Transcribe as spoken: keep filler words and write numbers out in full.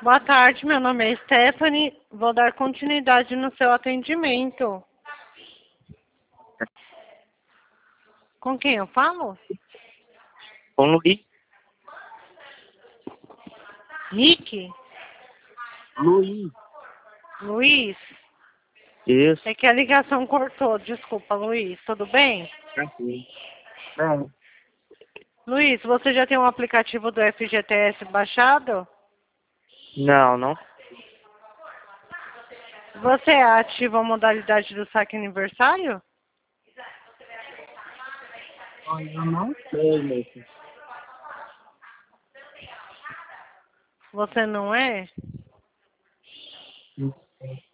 Boa tarde, meu nome é Stephanie. Vou dar continuidade no seu atendimento. Com quem eu falo? Com Luiz. Rick? Luiz. Luiz? Isso. É que a ligação cortou. Desculpa, Luiz. Tudo bem? Tranquilo. É. Luiz, você já tem um aplicativo do F G T S baixado? Não, não. Você ativa a modalidade do saque aniversário? Eu não sei, moço. Você não é? Não sei.